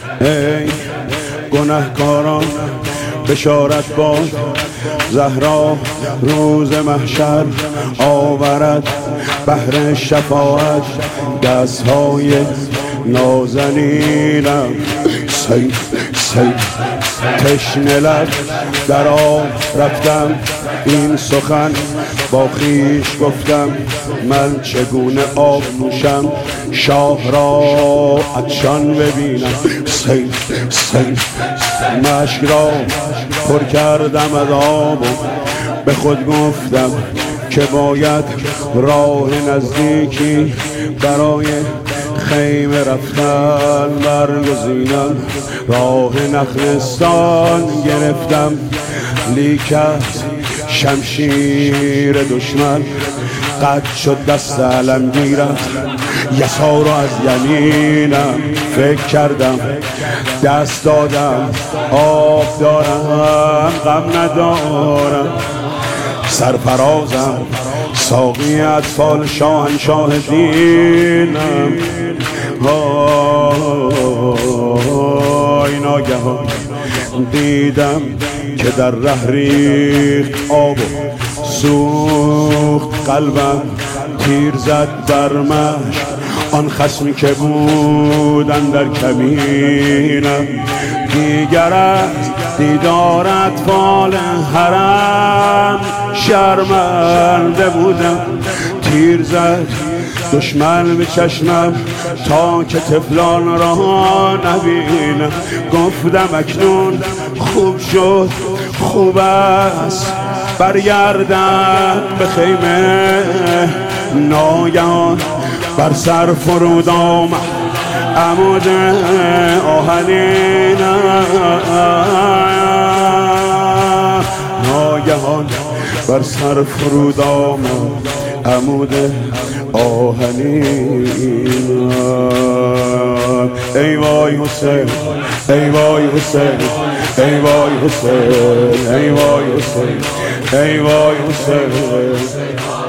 ای گنهکاران بشارت باد، زهرا روز محشر آورد بهر شفاعت دستهای نازنینم. سیف تشنه لب در آب رفتم، این سخن با خویش گفتم، من چگونه آب نوشم شاه را عطشان ببینم. سیف مشک را پر کردم از آب و به خود گفتم که باید راه نزدیکی برای خیمه رفتن برگزینم. راه نخلستان گرفتم، لیک از شمشیر دشمن قطع شد دست علمگیرم. یسار از یمینم فکر کردم، دست دادم آب دارم غم ندارم. سرفرازم ساقی اطفال شاهنشاه دینم. ناگهان دیدم که در ره ریخت آب و سوخت قلبم، تیر زد در مشک آن خصمی که بود اندر کمینم. دیگر از دیدار اطفال حرم شرمنده بودم، تیر زد دشمن به چشمم تا که طفلان را نبینم. گفتم اکنون خوب شد، خوب است برگردم به خیمه. ناگهان بر سر فرود آمد عمود آهنینم. ناگهان بر سر فرود آمد عمود آهنینم. ای وای حسین، ای وای حسین، ای وای حسین، ای وای حسین، ای وای حسین.